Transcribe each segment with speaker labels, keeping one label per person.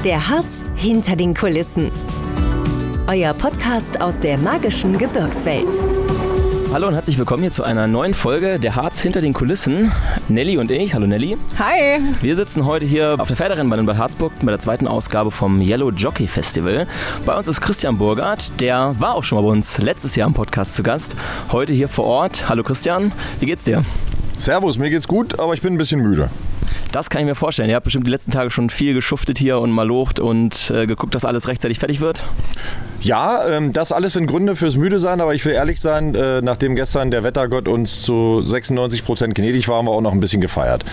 Speaker 1: Der Harz hinter den Kulissen. Euer Podcast aus der magischen Gebirgswelt.
Speaker 2: Hallo und herzlich willkommen hier zu einer neuen Folge Der Harz hinter den Kulissen. Nelly und ich. Hallo Nelly.
Speaker 3: Hi.
Speaker 2: Wir sitzen heute hier auf der Pferderennbahn in Bad Harzburg bei der zweiten Ausgabe vom Yellow Jockey Festival. Bei uns ist Christian Burgert, der war auch schon mal bei uns letztes Jahr im Podcast zu Gast. Heute hier vor Ort. Hallo Christian, wie geht's dir?
Speaker 4: Servus, mir geht's gut, aber ich bin ein bisschen müde.
Speaker 2: Das kann ich mir vorstellen. Ihr habt bestimmt die letzten Tage schon viel geschuftet hier und malocht und geguckt, dass alles rechtzeitig fertig wird.
Speaker 4: Ja, das alles sind Gründe fürs Müde-Sein, aber ich will ehrlich sein, nachdem gestern der Wettergott uns zu 96% gnädig war, haben wir auch noch ein bisschen gefeiert.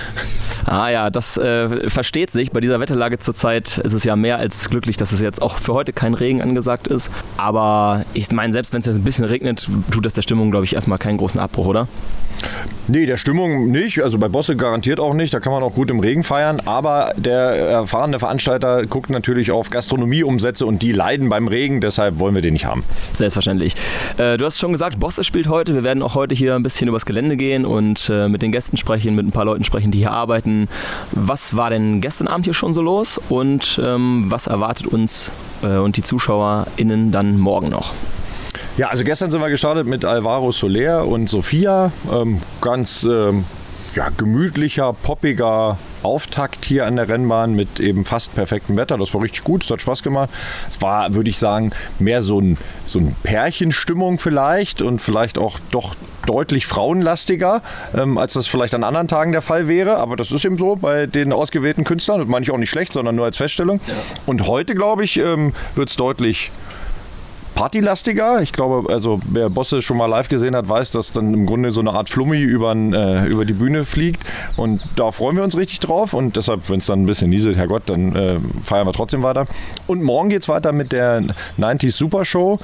Speaker 2: Ah ja, das versteht sich. Bei dieser Wetterlage zurzeit ist es ja mehr als glücklich, dass es jetzt auch für heute kein Regen angesagt ist. Aber ich meine, selbst wenn es jetzt ein bisschen regnet, tut das der Stimmung, glaube ich, erstmal keinen großen Abbruch, oder?
Speaker 4: Nee, der Stimmung nicht. Also bei Bosse garantiert auch nicht. Da kann man auch gut im Regen feiern. Aber der erfahrene Veranstalter guckt natürlich auf Gastronomieumsätze und die leiden beim Regen. Deshalb wollen wir den nicht haben.
Speaker 2: Selbstverständlich. Du hast schon gesagt, Bosse spielt heute. Wir werden auch heute hier ein bisschen übers Gelände gehen und mit den Gästen sprechen, mit ein paar Leuten sprechen, die hier arbeiten. Was war denn gestern Abend hier schon so los und was erwartet uns und die ZuschauerInnen dann morgen noch?
Speaker 4: Ja, also gestern sind wir gestartet mit Alvaro Soler und Sophia. Ganz gemütlicher, poppiger Auftakt hier an der Rennbahn mit eben fast perfektem Wetter. Das war richtig gut, es hat Spaß gemacht. Es war, würde ich sagen, mehr so ein Pärchenstimmung vielleicht und vielleicht auch doch deutlich frauenlastiger, als das vielleicht an anderen Tagen der Fall wäre. Aber das ist eben so bei den ausgewählten Künstlern. Das meine ich auch nicht schlecht, sondern nur als Feststellung. Ja. Und heute, glaube ich, wird es deutlich partylastiger. Ich glaube, also wer Bosse schon mal live gesehen hat, weiß, dass dann im Grunde so eine Art Flummi über die Bühne fliegt. Und da freuen wir uns richtig drauf. Und deshalb, wenn es dann ein bisschen nieselt, Herrgott, dann feiern wir trotzdem weiter. Und morgen geht es weiter mit der 90s Super Show.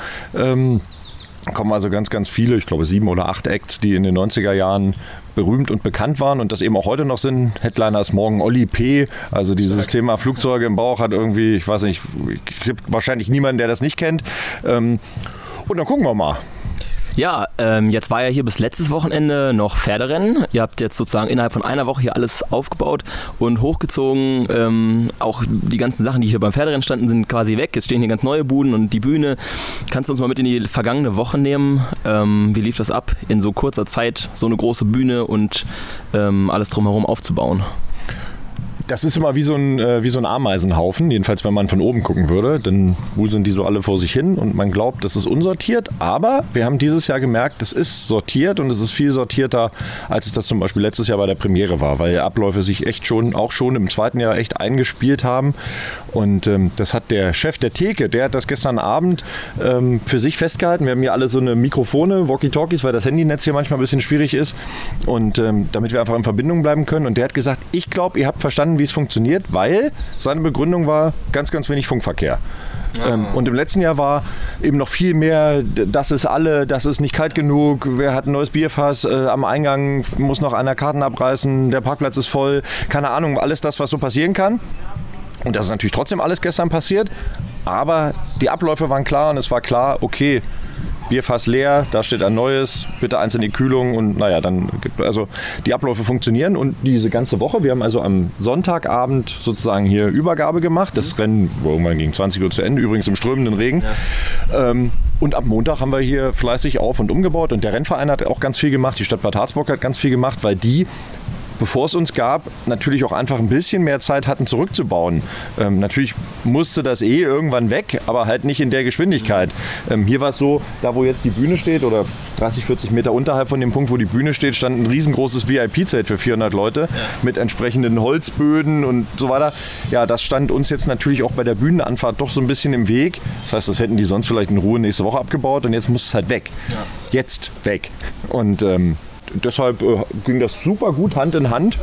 Speaker 4: Kommen also ganz, ganz viele, ich glaube 7 oder 8 Acts, die in den 90er Jahren berühmt und bekannt waren und das eben auch heute noch sind. Headliner ist morgen Olli P. Also dieses Thema Flugzeuge im Bauch hat irgendwie, ich weiß nicht, gibt wahrscheinlich niemanden, der das nicht kennt. Und dann gucken wir mal.
Speaker 2: Ja, jetzt war ja hier bis letztes Wochenende noch Pferderennen. Ihr habt jetzt sozusagen innerhalb von einer Woche hier alles aufgebaut und hochgezogen. Auch die ganzen Sachen, die hier beim Pferderennen standen, sind quasi weg. Jetzt stehen hier ganz neue Buden und die Bühne. Kannst du uns mal mit in die vergangene Woche nehmen? Wie lief das ab, in so kurzer Zeit so eine große Bühne und alles drumherum aufzubauen?
Speaker 4: Das ist immer wie so ein Ameisenhaufen, jedenfalls wenn man von oben gucken würde, dann wuseln die so alle vor sich hin und man glaubt, das ist unsortiert, aber wir haben dieses Jahr gemerkt, das ist sortiert und es ist viel sortierter, als es das zum Beispiel letztes Jahr bei der Premiere war, weil Abläufe sich echt schon im zweiten Jahr echt eingespielt haben und das hat der Chef der Theke, der hat das gestern Abend für sich festgehalten, wir haben hier alle so eine Mikrofone, Walkie-Talkies, weil das Handynetz hier manchmal ein bisschen schwierig ist und damit wir einfach in Verbindung bleiben können und der hat gesagt, ich glaube, ihr habt verstanden, wie es funktioniert, weil seine Begründung war ganz, ganz wenig Funkverkehr. Und im letzten Jahr war eben noch viel mehr, das ist nicht kalt genug, wer hat ein neues Bierfass, am Eingang muss noch einer Karten abreißen, der Parkplatz ist voll, keine Ahnung, alles das, was so passieren kann. Und das ist natürlich trotzdem alles gestern passiert, aber die Abläufe waren klar und es war klar, okay, Bierfass leer, da steht ein neues, bitte eins in die Kühlung und also die Abläufe funktionieren und diese ganze Woche, wir haben also am Sonntagabend sozusagen hier Übergabe gemacht, das Rennen irgendwann gegen 20 Uhr zu Ende, übrigens im strömenden Regen. Ja. Und ab Montag haben wir hier fleißig auf- und umgebaut und der Rennverein hat auch ganz viel gemacht, die Stadt Bad Harzburg hat ganz viel gemacht, weil die, bevor es uns gab, natürlich auch einfach ein bisschen mehr Zeit hatten zurückzubauen. Natürlich musste das irgendwann weg, aber halt nicht in der Geschwindigkeit. Hier war es so, da wo jetzt die Bühne steht oder 30, 40 Meter unterhalb von dem Punkt, wo die Bühne steht, stand ein riesengroßes VIP-Zelt für 400 Leute mit entsprechenden Holzböden und so weiter. Ja, das stand uns jetzt natürlich auch bei der Bühnenanfahrt doch so ein bisschen im Weg. Das heißt, das hätten die sonst vielleicht in Ruhe nächste Woche abgebaut und jetzt muss es halt weg. Ja. Jetzt weg. Und deshalb ging das super gut Hand in Hand.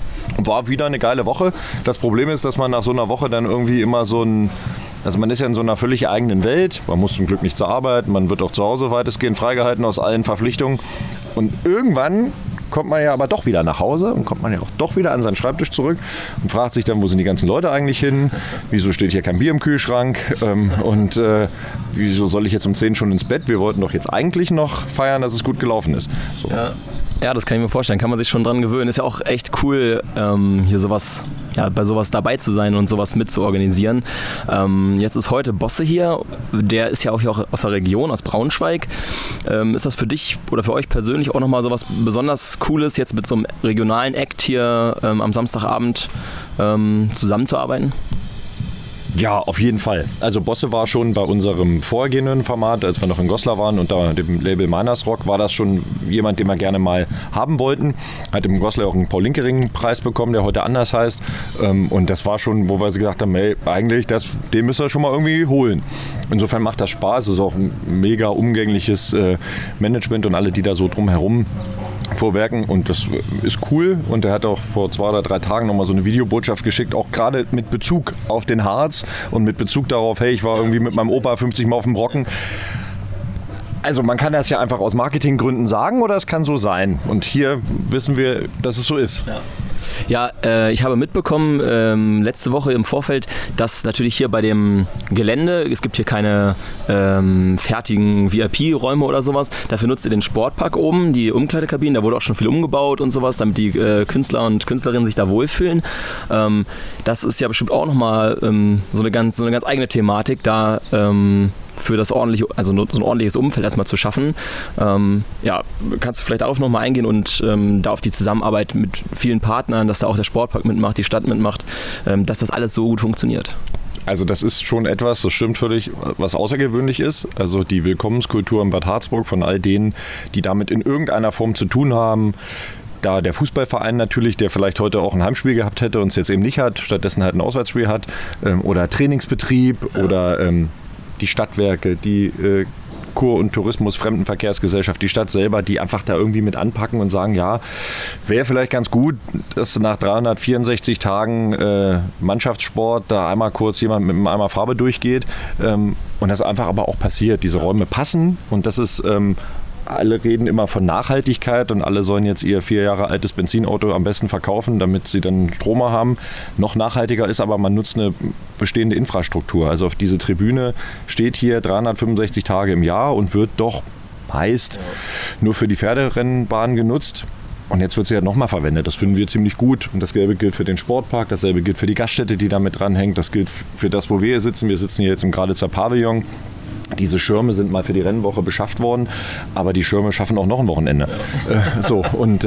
Speaker 4: War wieder eine geile Woche. Das Problem ist, dass man nach so einer Woche dann irgendwie immer also man ist ja in so einer völlig eigenen Welt. Man muss zum Glück nicht zur Arbeit. Man wird auch zu Hause weitestgehend freigehalten aus allen Verpflichtungen. Und irgendwann kommt man ja aber doch wieder nach Hause und kommt man ja auch doch wieder an seinen Schreibtisch zurück und fragt sich dann, wo sind die ganzen Leute eigentlich hin? Wieso steht hier kein Bier im Kühlschrank? Wieso soll ich jetzt um 10 schon ins Bett? Wir wollten doch jetzt eigentlich noch feiern, dass es gut gelaufen ist. So.
Speaker 2: Ja, das kann ich mir vorstellen. Kann man sich schon dran gewöhnen. Ist ja auch echt cool, hier sowas bei sowas dabei zu sein und sowas mitzuorganisieren. Jetzt ist heute Bosse hier, der ist ja auch hier aus der Region, aus Braunschweig. Ist das für dich oder für euch persönlich auch nochmal sowas besonders Cooles, jetzt mit so einem regionalen Act hier am Samstagabend zusammenzuarbeiten?
Speaker 4: Ja, auf jeden Fall. Also Bosse war schon bei unserem vorhergehenden Format, als wir noch in Goslar waren, unter dem Label Miners Rock, war das schon jemand, den wir gerne mal haben wollten. Hat im Goslar auch einen Paul-Linkering-Preis bekommen, der heute anders heißt. Und das war schon, wo wir gesagt haben, hey, eigentlich, den müssen wir schon mal irgendwie holen. Insofern macht das Spaß. Es ist auch ein mega umgängliches Management und alle, die da so drumherum vorwerken, und das ist cool. Und er hat auch vor 2 oder 3 Tagen nochmal so eine Videobotschaft geschickt, auch gerade mit Bezug auf den Harz und mit Bezug darauf, hey, ich war irgendwie mit meinem Opa 50 Mal auf dem Brocken. Also man kann das ja einfach aus Marketinggründen sagen oder es kann so sein. Und hier wissen wir, dass es so ist.
Speaker 2: Ja, ich habe mitbekommen letzte Woche im Vorfeld, dass natürlich hier bei dem Gelände, es gibt hier keine fertigen VIP-Räume oder sowas, dafür nutzt ihr den Sportpark oben, die Umkleidekabinen, da wurde auch schon viel umgebaut und sowas, damit die Künstler und Künstlerinnen sich da wohlfühlen. Das ist ja bestimmt auch nochmal so eine ganz eigene Thematik, da für das ordentliche, also so ein ordentliches Umfeld erstmal zu schaffen. Kannst du vielleicht darauf nochmal eingehen und da auf die Zusammenarbeit mit vielen Partnern, dass da auch der Sportpark mitmacht, die Stadt mitmacht, dass das alles so gut funktioniert?
Speaker 4: Also das ist schon etwas, das stimmt völlig, was außergewöhnlich ist. Also die Willkommenskultur in Bad Harzburg von all denen, die damit in irgendeiner Form zu tun haben. Da der Fußballverein natürlich, der vielleicht heute auch ein Heimspiel gehabt hätte und es jetzt eben nicht hat, stattdessen halt ein Auswärtsspiel hat, oder Trainingsbetrieb oder die Stadtwerke, die Kur- und Tourismus, Fremdenverkehrsgesellschaft, die Stadt selber, die einfach da irgendwie mit anpacken und sagen, ja, wäre vielleicht ganz gut, dass nach 364 Tagen Mannschaftssport da einmal kurz jemand mit einem Eimer Farbe durchgeht und das einfach aber auch passiert. Diese Räume passen und das ist... Alle reden immer von Nachhaltigkeit und alle sollen jetzt ihr 4 Jahre altes Benzinauto am besten verkaufen, damit sie dann Stromer haben. Noch nachhaltiger ist aber, man nutzt eine bestehende Infrastruktur. Also auf diese Tribüne steht hier 365 Tage im Jahr und wird doch meist nur für die Pferderennbahn genutzt. Und jetzt wird sie ja nochmal verwendet. Das finden wir ziemlich gut. Und dasselbe gilt für den Sportpark, dasselbe gilt für die Gaststätte, die da mit dranhängt. Das gilt für das, wo wir hier sitzen. Wir sitzen hier jetzt im Graditzer Pavillon. Diese Schirme sind mal für die Rennwoche beschafft worden, aber die Schirme schaffen auch noch ein Wochenende. Und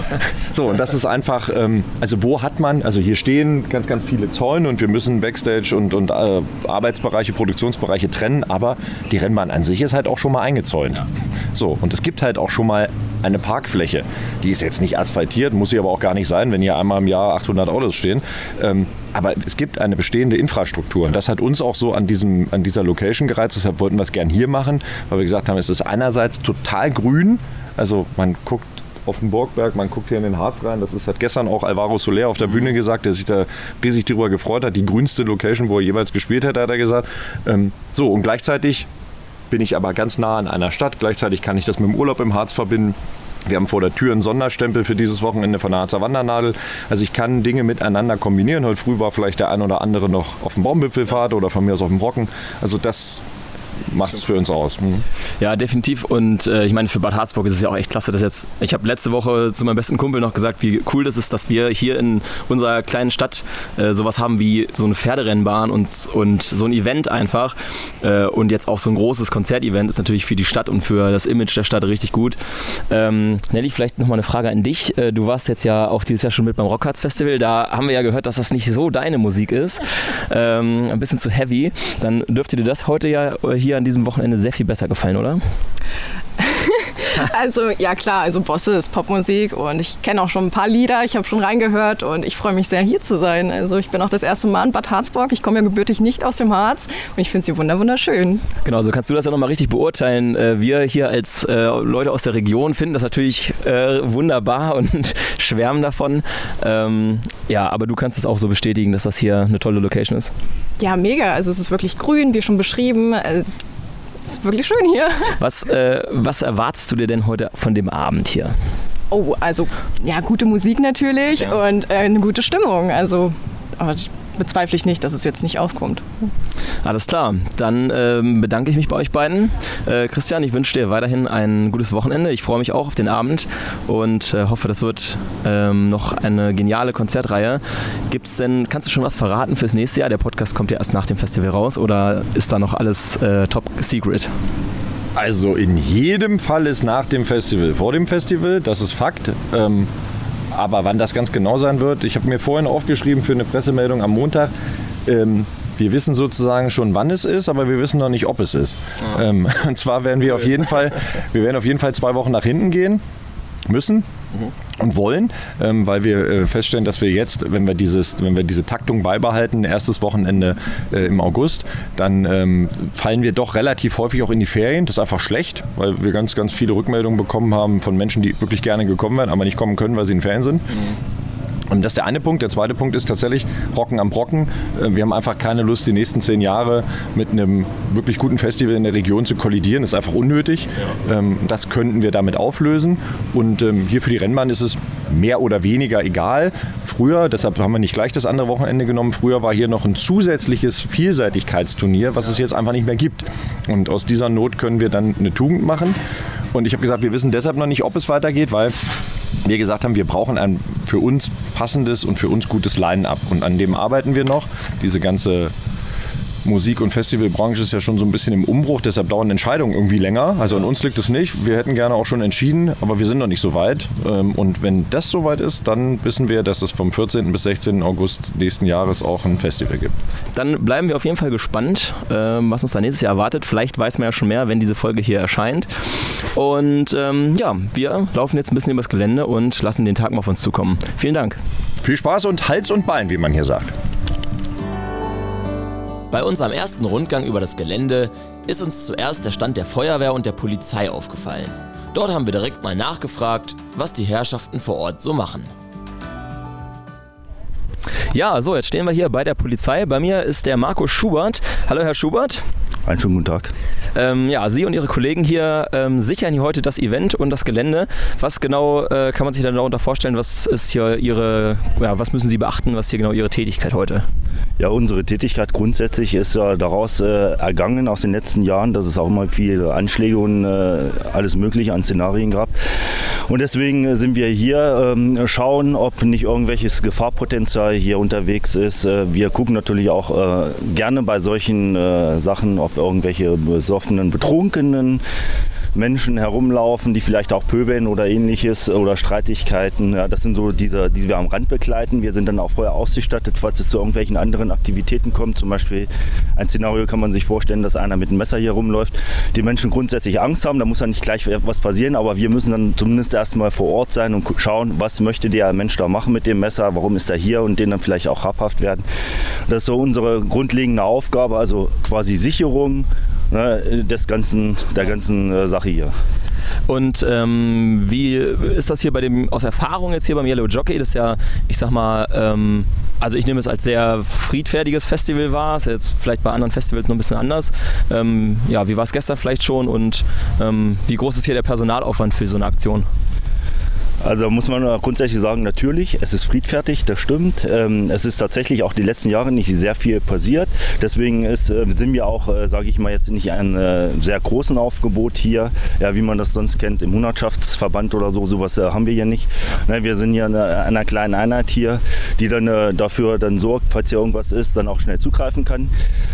Speaker 4: das ist einfach, also wo hat man, also hier stehen ganz, ganz viele Zäune und wir müssen Backstage und Arbeitsbereiche, Produktionsbereiche trennen, aber die Rennbahn an sich ist halt auch schon mal eingezäunt. So, und es gibt halt auch schon mal eine Parkfläche. Die ist jetzt nicht asphaltiert, muss sie aber auch gar nicht sein, wenn hier einmal im Jahr 800 Autos stehen. Aber es gibt eine bestehende Infrastruktur. Und das hat uns auch so an dieser Location gereizt. Deshalb wollten wir es gern hier machen, weil wir gesagt haben, es ist einerseits total grün. Also man guckt auf den Burgberg, man guckt hier in den Harz rein. Das hat gestern auch Alvaro Soler auf der Bühne gesagt, der sich da riesig darüber gefreut hat. Die grünste Location, wo er jeweils gespielt hat, hat er gesagt. Und gleichzeitig bin ich aber ganz nah an einer Stadt. Gleichzeitig kann ich das mit dem Urlaub im Harz verbinden. Wir haben vor der Tür einen Sonderstempel für dieses Wochenende von der Harzer Wandernadel. Also ich kann Dinge miteinander kombinieren. Heute früh war vielleicht der ein oder andere noch auf dem Baumwipfelfahrt oder von mir aus auf dem Brocken. Also das macht es für uns aus.
Speaker 2: Ja, definitiv. Und ich meine, für Bad Harzburg ist es ja auch echt klasse, dass jetzt, ich habe letzte Woche zu meinem besten Kumpel noch gesagt, wie cool das ist, dass wir hier in unserer kleinen Stadt sowas haben wie so eine Pferderennbahn und so ein Event einfach. Und jetzt auch so ein großes Konzertevent ist natürlich für die Stadt und für das Image der Stadt richtig gut. Nelly, vielleicht nochmal eine Frage an dich. Du warst jetzt ja auch dieses Jahr schon mit beim Rockharz Festival. Da haben wir ja gehört, dass das nicht so deine Musik ist. Ein bisschen zu heavy. Dann dürfte dir das heute ja hier an diesem Wochenende sehr viel besser gefallen, oder?
Speaker 3: Also ja klar, also Bosse ist Popmusik und ich kenne auch schon ein paar Lieder, ich habe schon reingehört und ich freue mich sehr, hier zu sein. Also ich bin auch das erste Mal in Bad Harzburg, ich komme ja gebürtig nicht aus dem Harz und ich finde sie wunderschön. Genau,
Speaker 2: so kannst du das ja nochmal richtig beurteilen. Wir hier als Leute aus der Region finden das natürlich wunderbar und schwärmen davon. Ja, aber du kannst es auch so bestätigen, dass das hier eine tolle Location ist?
Speaker 3: Ja, mega. Also es ist wirklich grün, wie schon beschrieben. Es ist wirklich schön hier.
Speaker 2: Was erwartest du dir denn heute von dem Abend hier?
Speaker 3: Oh, also ja, gute Musik natürlich und eine gute Stimmung. Also bezweifle ich nicht, dass es jetzt nicht aufkommt.
Speaker 2: Alles klar, dann bedanke ich mich bei euch beiden. Christian, ich wünsche dir weiterhin ein gutes Wochenende. Ich freue mich auch auf den Abend und hoffe, das wird noch eine geniale Konzertreihe. Kannst du schon was verraten fürs nächste Jahr? Der Podcast kommt ja erst nach dem Festival raus oder ist da noch alles top secret?
Speaker 4: Also in jedem Fall ist nach dem Festival vor dem Festival, das ist Fakt. Aber wann das ganz genau sein wird, ich habe mir vorhin aufgeschrieben für eine Pressemeldung am Montag. Wir wissen sozusagen schon, wann es ist, aber wir wissen noch nicht, ob es ist. Ja. Und zwar werden wir auf jeden Fall 2 Wochen nach hinten gehen müssen. Und wollen, weil wir feststellen, dass wir jetzt, wenn wir diese Taktung beibehalten, erstes Wochenende im August, dann fallen wir doch relativ häufig auch in die Ferien. Das ist einfach schlecht, weil wir ganz, ganz viele Rückmeldungen bekommen haben von Menschen, die wirklich gerne gekommen wären, aber nicht kommen können, weil sie in Ferien sind. Und das ist der eine Punkt. Der zweite Punkt ist tatsächlich Rocken am Brocken. Wir haben einfach keine Lust, die nächsten 10 Jahre mit einem wirklich guten Festival in der Region zu kollidieren. Das ist einfach unnötig. Ja. Das könnten wir damit auflösen. Und hier für die Rennbahn ist es mehr oder weniger egal. Früher, deshalb haben wir nicht gleich das andere Wochenende genommen, früher war hier noch ein zusätzliches Vielseitigkeitsturnier, was es jetzt einfach nicht mehr gibt. Und aus dieser Not können wir dann eine Tugend machen. Und ich habe gesagt, wir wissen deshalb noch nicht, ob es weitergeht, weil wir gesagt haben, wir brauchen ein für uns passendes und für uns gutes Line-up. Und an dem arbeiten wir noch. Diese ganze Musik- und Festivalbranche ist ja schon so ein bisschen im Umbruch, deshalb dauern Entscheidungen irgendwie länger. Also an uns liegt es nicht. Wir hätten gerne auch schon entschieden, aber wir sind noch nicht so weit. Und wenn das soweit ist, dann wissen wir, dass es vom 14. bis 16. August nächsten Jahres auch ein Festival gibt.
Speaker 2: Dann bleiben wir auf jeden Fall gespannt, was uns da nächstes Jahr erwartet. Vielleicht weiß man ja schon mehr, wenn diese Folge hier erscheint. Und wir laufen jetzt ein bisschen übers Gelände und lassen den Tag mal auf uns zukommen. Vielen Dank.
Speaker 4: Viel Spaß und Hals und Bein, wie man hier sagt.
Speaker 5: Bei unserem ersten Rundgang über das Gelände ist uns zuerst der Stand der Feuerwehr und der Polizei aufgefallen. Dort haben wir direkt mal nachgefragt, was die Herrschaften vor Ort so machen.
Speaker 2: Ja, so, jetzt stehen wir hier bei der Polizei. Bei mir ist der Marco Schubert. Hallo, Herr Schubert.
Speaker 6: Einen schönen guten Tag.
Speaker 2: Sie und Ihre Kollegen hier sichern hier heute das Event und das Gelände. Was genau kann man sich dann darunter vorstellen? Was ist hier was müssen Sie beachten? Was ist hier genau Ihre Tätigkeit heute?
Speaker 6: Ja, unsere Tätigkeit grundsätzlich ist ja daraus ergangen aus den letzten Jahren, dass es auch immer viele Anschläge und alles Mögliche an Szenarien gab. Und deswegen sind wir hier, schauen, ob nicht irgendwelches Gefahrpotenzial hier unterwegs ist. Wir gucken natürlich auch gerne bei solchen Sachen, ob irgendwelche besoffenen, betrunkenen Menschen herumlaufen, die vielleicht auch pöbeln oder ähnliches oder Streitigkeiten. Ja, das sind so diese, die wir am Rand begleiten. Wir sind dann auch vorher ausgestattet, falls es zu irgendwelchen anderen Aktivitäten kommt. Zum Beispiel ein Szenario kann man sich vorstellen, dass einer mit einem Messer hier rumläuft. Die Menschen grundsätzlich Angst haben, da muss ja nicht gleich was passieren, aber wir müssen dann zumindest erstmal vor Ort sein und schauen, was möchte der Mensch da machen mit dem Messer, warum ist er hier und den dann vielleicht auch habhaft werden. Das ist so unsere grundlegende Aufgabe, also quasi Sicherung der ganzen Sache hier.
Speaker 2: Und wie ist das hier aus Erfahrung jetzt hier beim Yellow Jockey? Das ist ja, ich sag mal, also ich nehme es als sehr friedfertiges Festival wahr. Ist ja jetzt vielleicht bei anderen Festivals noch ein bisschen anders. Wie war es gestern vielleicht schon und wie groß ist hier der Personalaufwand für so eine Aktion?
Speaker 6: Also muss man grundsätzlich sagen, natürlich, es ist friedfertig, das stimmt. Es ist tatsächlich auch die letzten Jahre nicht sehr viel passiert. Deswegen sind wir auch, sage ich mal, jetzt nicht ein sehr großen Aufgebot hier, ja, wie man das sonst kennt im Hundertschaftsverband oder so. Sowas haben wir hier nicht. Wir sind hier einer kleinen Einheit hier, die dann dafür dann sorgt, falls hier irgendwas ist, dann auch schnell zugreifen kann.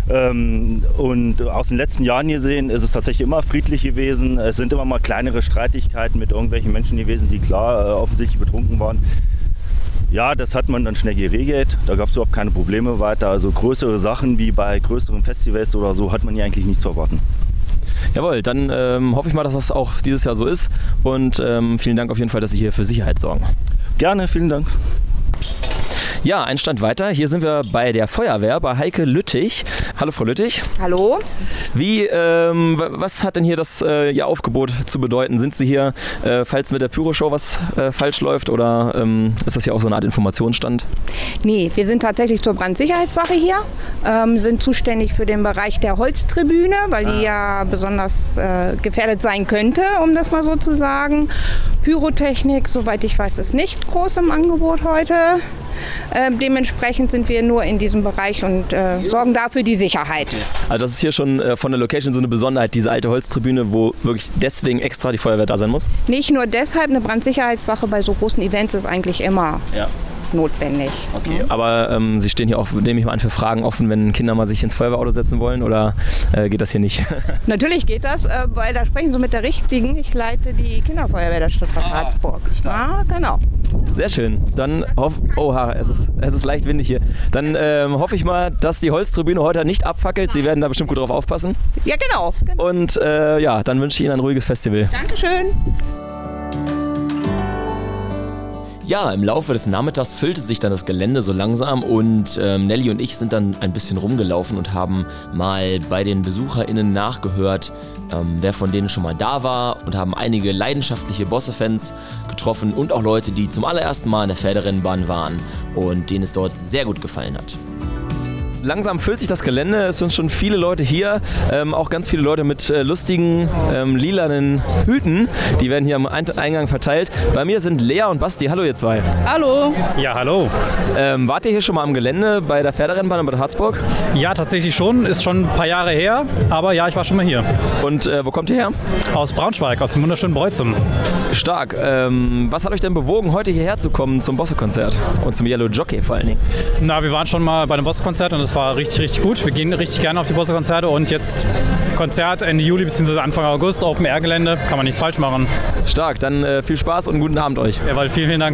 Speaker 6: Und aus den letzten Jahren hier sehen, ist es tatsächlich immer friedlich gewesen. Es sind immer mal kleinere Streitigkeiten mit irgendwelchen Menschen gewesen, die klar offensichtlich betrunken waren. Ja, das hat man dann schnell geregelt. Da gab es überhaupt keine Probleme weiter. Also größere Sachen wie bei größeren Festivals oder so hat man hier eigentlich nicht zu erwarten.
Speaker 2: Jawohl, dann hoffe ich mal, dass das auch dieses Jahr so ist. Und vielen Dank auf jeden Fall, dass Sie hier für Sicherheit sorgen.
Speaker 6: Gerne, vielen Dank.
Speaker 2: Ja, ein Stand weiter. Hier sind wir bei der Feuerwehr, bei Heike Lüttich. Hallo Frau Lüttich.
Speaker 7: Hallo.
Speaker 2: Was hat denn hier das Ihr Aufgebot zu bedeuten? Sind Sie hier, falls mit der Pyroshow was falsch läuft oder ist das hier auch so eine Art Informationsstand?
Speaker 7: Nee, wir sind tatsächlich zur Brandsicherheitswache hier, sind zuständig für den Bereich der Holztribüne, weil die ja besonders gefährdet sein könnte, um das mal so zu sagen. Pyrotechnik, soweit ich weiß, ist nicht groß im Angebot heute. Dementsprechend sind wir nur in diesem Bereich und sorgen dafür die Sicherheit.
Speaker 2: Also das ist hier schon von der Location so eine Besonderheit, diese alte Holztribüne, wo wirklich deswegen extra die Feuerwehr da sein muss?
Speaker 7: Nicht nur deshalb, eine Brandsicherheitswache bei so großen Events ist eigentlich immer notwendig.
Speaker 2: Okay, aber Sie stehen hier auch, nehme ich mal an, für Fragen offen, wenn Kinder mal sich ins Feuerwehrauto setzen wollen, oder geht das hier nicht?
Speaker 7: Natürlich geht das, weil da sprechen Sie mit der Richtigen. Ich leite die Kinderfeuerwehr der Stadt Bad Harzburg. Ja, genau.
Speaker 2: Sehr schön. Dann es ist leicht windig hier. Dann hoffe ich mal, dass die Holztribüne heute nicht abfackelt. Sie werden da bestimmt gut drauf aufpassen.
Speaker 7: Ja, genau.
Speaker 2: Und dann wünsche ich Ihnen ein ruhiges Festival.
Speaker 7: Dankeschön.
Speaker 5: Ja, im Laufe des Nachmittags füllte sich dann das Gelände so langsam und Nelly und ich sind dann ein bisschen rumgelaufen und haben mal bei den BesucherInnen nachgehört, wer von denen schon mal da war, und haben einige leidenschaftliche Bosse-Fans getroffen und auch Leute, die zum allerersten Mal in der Pferderennbahn waren und denen es dort sehr gut gefallen hat.
Speaker 2: Langsam füllt sich das Gelände, es sind schon viele Leute hier, auch ganz viele Leute mit lustigen lilanen Hüten, die werden hier am Eingang verteilt. Bei mir sind Lea und Basti. Hallo ihr zwei.
Speaker 8: Hallo. Ja, hallo.
Speaker 2: Wart ihr hier schon mal am Gelände bei der Pferderennbahn in Bad Harzburg?
Speaker 8: Ja, tatsächlich schon. Ist schon ein paar Jahre her, aber ja, ich war schon mal hier.
Speaker 2: Und wo kommt ihr her?
Speaker 8: Aus Braunschweig, aus dem wunderschönen Breutzum.
Speaker 2: Stark. Was hat euch denn bewogen, heute hierher zu kommen zum Bosse-Konzert und zum Yellow Jockey vor allen Dingen?
Speaker 8: Na, wir waren schon mal bei einem Bosse-Konzert und es war richtig, richtig gut. Wir gehen richtig gerne auf die Bosse-Konzerte und jetzt Konzert Ende Juli bzw. Anfang August, Open-Air-Gelände, kann man nichts falsch machen.
Speaker 2: Stark, dann viel Spaß und guten Abend euch.
Speaker 8: Jawohl, vielen, vielen Dank.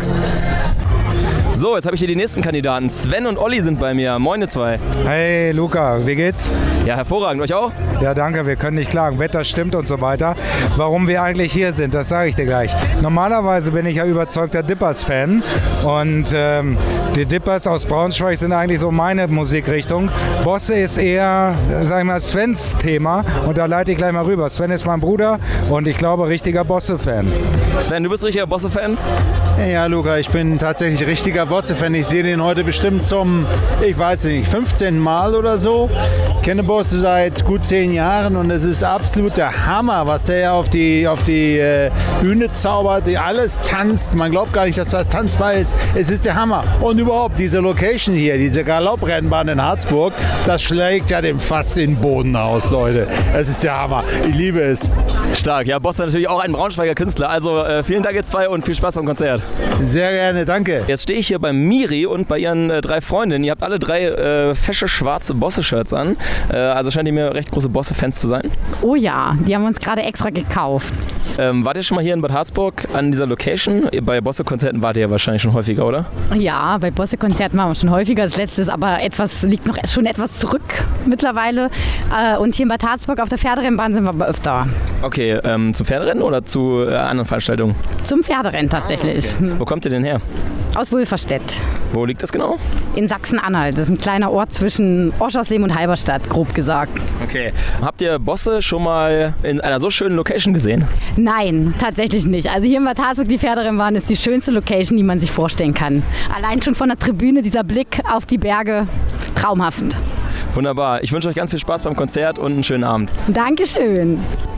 Speaker 2: So, jetzt habe ich hier die nächsten Kandidaten. Sven und Olli sind bei mir. Moin ihr zwei.
Speaker 9: Hey Luca, wie geht's?
Speaker 2: Ja, hervorragend. Euch auch?
Speaker 9: Ja, danke, wir können nicht klagen. Wetter stimmt und so weiter. Warum wir eigentlich hier sind, das sage ich dir gleich. Normalerweise bin ich ja überzeugter Dippers-Fan und die Dippers aus Braunschweig sind eigentlich so meine Musikrichtung. Bosse ist eher, sag ich mal, Svens Thema und da leite ich gleich mal rüber. Sven ist mein Bruder und ich glaube, richtiger Bosse-Fan.
Speaker 2: Sven, du bist richtiger Bosse-Fan?
Speaker 10: Ja, Luca, ich bin tatsächlich richtiger Bosse-Fan. Ich sehe den heute bestimmt zum, ich weiß nicht, 15. Mal oder so. Ich kenne Bosse seit gut 10 Jahren und es ist absolut der Hammer, was der auf die Bühne zaubert. Alles tanzt. Man glaubt gar nicht, dass was tanzbar ist. Es ist der Hammer. Und überhaupt diese Location hier, diese Galopprennbahn in Harzburg, das schlägt ja dem Fass den Boden aus, Leute. Es ist der Hammer. Ich liebe es.
Speaker 2: Stark. Ja, Bosse ist natürlich auch ein Braunschweiger Künstler. Also vielen Dank ihr zwei und viel Spaß beim Konzert.
Speaker 10: Sehr gerne, danke.
Speaker 2: Jetzt stehe ich hier bei Miri und bei ihren 3 Freundinnen. Ihr habt alle 3 fesche schwarze Bosse-Shirts an. Also scheint ihr mir recht große Bosse-Fans zu sein.
Speaker 11: Oh ja, die haben uns gerade extra gekauft.
Speaker 2: Wart ihr schon mal hier in Bad Harzburg an dieser Location? Bei Bosse-Konzerten wart ihr ja wahrscheinlich schon häufiger, oder?
Speaker 11: Ja, bei Bosse-Konzerten waren wir schon häufiger. Das letzte ist aber liegt noch schon etwas zurück mittlerweile. Und hier in Bad Harzburg auf der Pferderennbahn sind wir aber öfter.
Speaker 2: Okay, zum Pferderennen oder zu anderen Veranstaltungen?
Speaker 11: Zum Pferderennen tatsächlich.
Speaker 2: Okay. Wo kommt ihr denn her?
Speaker 11: Aus Wulverstedt.
Speaker 2: Wo liegt das genau?
Speaker 11: In Sachsen-Anhalt. Das ist ein kleiner Ort zwischen Oschersleben und Halberstadt, grob gesagt.
Speaker 2: Okay. Habt ihr Bosse schon mal in einer so schönen Location gesehen?
Speaker 11: Nein, tatsächlich nicht. Also hier in Bad Harzburg, die Pferderennbahn, ist die schönste Location, die man sich vorstellen kann. Allein schon von der Tribüne, dieser Blick auf die Berge, traumhaft.
Speaker 2: Wunderbar. Ich wünsche euch ganz viel Spaß beim Konzert und einen schönen Abend.
Speaker 11: Dankeschön.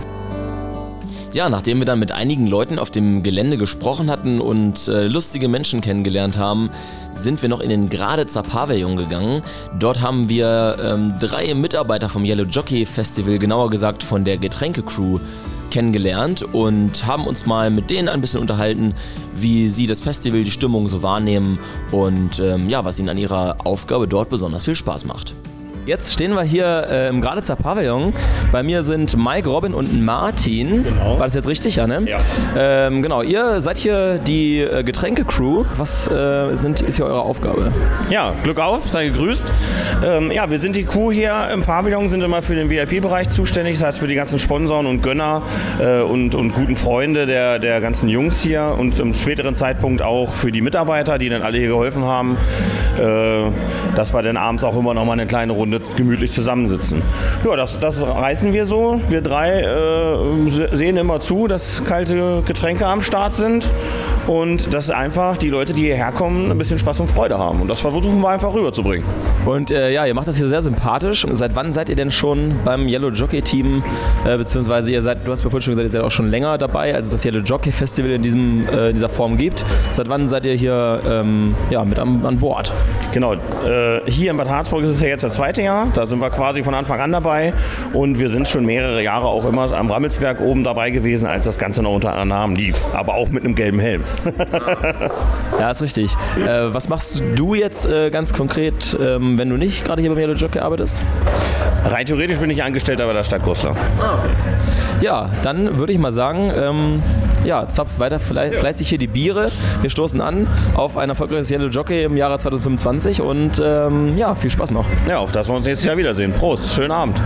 Speaker 5: Ja, nachdem wir dann mit einigen Leuten auf dem Gelände gesprochen hatten und lustige Menschen kennengelernt haben, sind wir noch in den Graditzer Pavillon gegangen. Dort haben wir 3 Mitarbeiter vom Yellow Jockey Festival, genauer gesagt von der Getränkecrew, kennengelernt und haben uns mal mit denen ein bisschen unterhalten, wie sie das Festival, die Stimmung so wahrnehmen und was ihnen an ihrer Aufgabe dort besonders viel Spaß macht.
Speaker 2: Jetzt stehen wir hier im Graditzer Pavillon. Bei mir sind Mike, Robin und Martin. Genau. War das jetzt richtig, ja, ne? Ja. Genau, ihr seid hier die Getränkecrew. Was ist hier eure Aufgabe?
Speaker 12: Ja, Glück auf, sei gegrüßt. Wir sind die Crew hier im Pavillon, sind immer für den VIP-Bereich zuständig. Das heißt für die ganzen Sponsoren und Gönner und guten Freunde der ganzen Jungs hier. Und zum späteren Zeitpunkt auch für die Mitarbeiter, die dann alle hier geholfen haben. Dass wir dann abends auch immer noch mal eine kleine Runde Runde gemütlich zusammensitzen. Ja, das reißen wir so. Wir drei sehen immer zu, dass kalte Getränke am Start sind und dass einfach die Leute, die hierher kommen, ein bisschen Spaß und Freude haben. Und das versuchen wir einfach rüberzubringen.
Speaker 2: Und ihr macht das hier sehr sympathisch. Seit wann seid ihr denn schon beim Yellow Jockey Team? Beziehungsweise du hast mir vorhin schon gesagt, ihr seid auch schon länger dabei, als es das Yellow Jockey Festival in dieser Form gibt. Seit wann seid ihr hier mit an Bord?
Speaker 12: Genau, hier in Bad Harzburg ist es ja jetzt das 2. Jahr. Da sind wir quasi von Anfang an dabei. Und wir sind schon mehrere Jahre auch immer am Rammelsberg oben dabei gewesen, als das Ganze noch unter einem Namen lief. Aber auch mit einem gelben Helm.
Speaker 2: Ja, ist richtig. Was machst du jetzt ganz konkret, wenn du nicht gerade hier beim Yellow Jockey arbeitest?
Speaker 12: Rein theoretisch bin ich Angestellter bei der Stadt Goslar.
Speaker 2: Okay. Ja, dann würde ich mal sagen, zapft weiter fleißig hier die Biere. Wir stoßen an auf ein erfolgreiches Yellow Jockey im Jahre 2025 und viel Spaß noch.
Speaker 12: Ja, auf das wir uns nächstes Jahr wiedersehen. Prost, schönen Abend.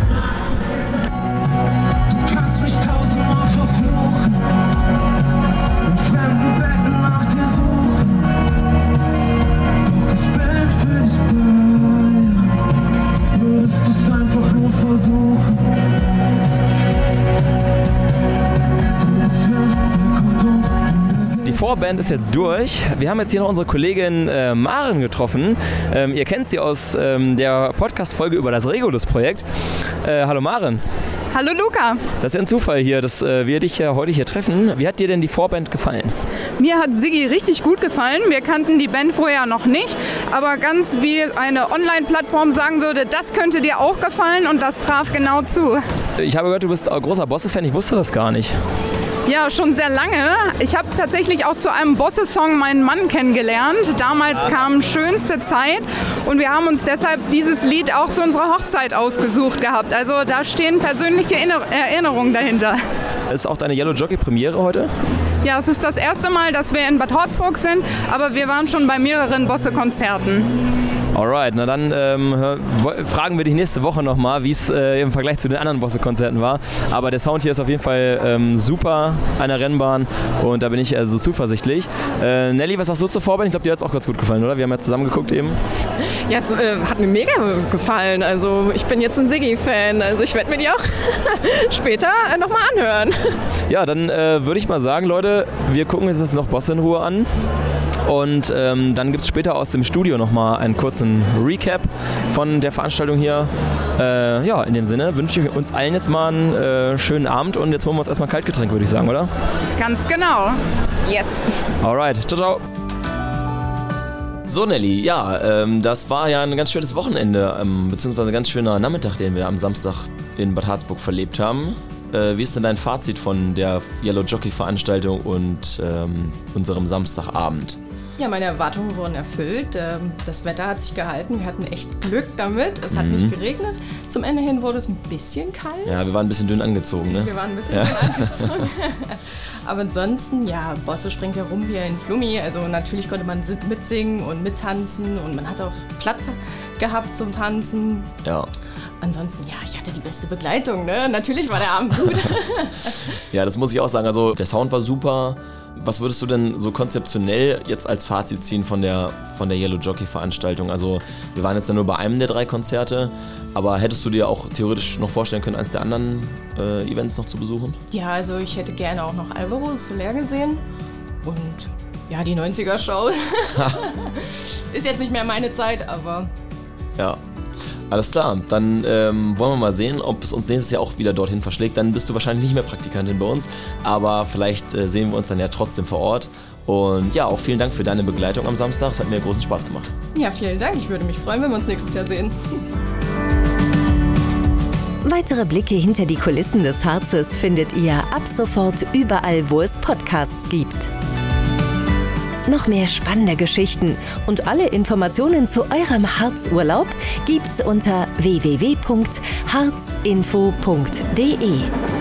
Speaker 2: Die Vorband ist jetzt durch. Wir haben jetzt hier noch unsere Kollegin Maren getroffen. Ihr kennt sie aus der Podcast-Folge über das Regulus-Projekt. Hallo Maren.
Speaker 13: Hallo Luca.
Speaker 2: Das ist ja ein Zufall hier, dass wir dich heute hier treffen. Wie hat dir denn die Vorband gefallen?
Speaker 13: Mir hat Siggi richtig gut gefallen. Wir kannten die Band vorher noch nicht, aber ganz wie eine Online-Plattform sagen würde, das könnte dir auch gefallen und das traf genau zu.
Speaker 2: Ich habe gehört, du bist ein großer Bosse-Fan. Ich wusste das gar nicht.
Speaker 13: Ja, schon sehr lange. Ich habe tatsächlich auch zu einem Bosse-Song meinen Mann kennengelernt. Damals kam Schönste Zeit und wir haben uns deshalb dieses Lied auch zu unserer Hochzeit ausgesucht gehabt. Also da stehen persönliche Erinnerungen dahinter.
Speaker 2: Ist auch deine Yellow Jockey Premiere heute?
Speaker 13: Ja, es ist das erste Mal, dass wir in Bad Harzburg sind, aber wir waren schon bei mehreren Bosse-Konzerten.
Speaker 2: Alright, na dann fragen wir dich nächste Woche nochmal, wie es im Vergleich zu den anderen Bosse-Konzerten war. Aber der Sound hier ist auf jeden Fall super an der Rennbahn und da bin ich so zuversichtlich. Nelly, was sagst du zur Vorband? Ich glaube, dir hat es auch ganz gut gefallen, oder? Wir haben ja zusammen geguckt eben.
Speaker 3: Ja, es hat mir mega gefallen. Also ich bin jetzt ein Siggi-Fan, also ich werde mir die auch später nochmal anhören.
Speaker 2: Ja, dann würde ich mal sagen, Leute, wir gucken uns jetzt noch Bosse in Ruhe an. Und dann gibt es später aus dem Studio nochmal einen kurzen Recap von der Veranstaltung hier. In dem Sinne wünsche ich uns allen jetzt mal einen schönen Abend und jetzt holen wir uns erstmal ein Kaltgetränk, würde ich sagen, oder?
Speaker 13: Ganz genau. Yes.
Speaker 2: Alright, ciao, ciao.
Speaker 5: So Nelly, das war ja ein ganz schönes Wochenende, beziehungsweise ein ganz schöner Nachmittag, den wir am Samstag in Bad Harzburg verlebt haben. Wie ist denn dein Fazit von der Yellow Jockey Veranstaltung und unserem Samstagabend?
Speaker 3: Ja, meine Erwartungen wurden erfüllt. Das Wetter hat sich gehalten. Wir hatten echt Glück damit. Es hat nicht geregnet. Zum Ende hin wurde es ein bisschen kalt.
Speaker 5: Ja, wir waren ein bisschen dünn angezogen, ne?
Speaker 3: Wir waren ein bisschen dünn angezogen. Aber ansonsten, ja, Bosse springt ja rum wie ein Flummi. Also natürlich konnte man mitsingen und mittanzen und man hat auch Platz gehabt zum Tanzen.
Speaker 5: Ja.
Speaker 3: Ansonsten, ja, ich hatte die beste Begleitung, ne? Natürlich war der Abend gut.
Speaker 5: Ja, das muss ich auch sagen. Also der Sound war super. Was würdest du denn so konzeptionell jetzt als Fazit ziehen von der Yellow Jockey Veranstaltung? Also wir waren jetzt ja nur bei einem der 3 Konzerte, aber hättest du dir auch theoretisch noch vorstellen können, eines der anderen Events noch zu besuchen?
Speaker 3: Ja, also ich hätte gerne auch noch Alvaro Soler gesehen und ja, die 90er-Show. Ist jetzt nicht mehr meine Zeit, aber...
Speaker 5: Ja. Alles klar, dann wollen wir mal sehen, ob es uns nächstes Jahr auch wieder dorthin verschlägt. Dann bist du wahrscheinlich nicht mehr Praktikantin bei uns, aber vielleicht sehen wir uns dann ja trotzdem vor Ort. Und ja, auch vielen Dank für deine Begleitung am Samstag. Es hat mir großen Spaß gemacht.
Speaker 3: Ja, vielen Dank. Ich würde mich freuen, wenn wir uns nächstes Jahr sehen.
Speaker 1: Weitere Blicke hinter die Kulissen des Harzes findet ihr ab sofort überall, wo es Podcasts gibt. Noch mehr spannende Geschichten und alle Informationen zu eurem Harzurlaub gibt's unter www.harzinfo.de.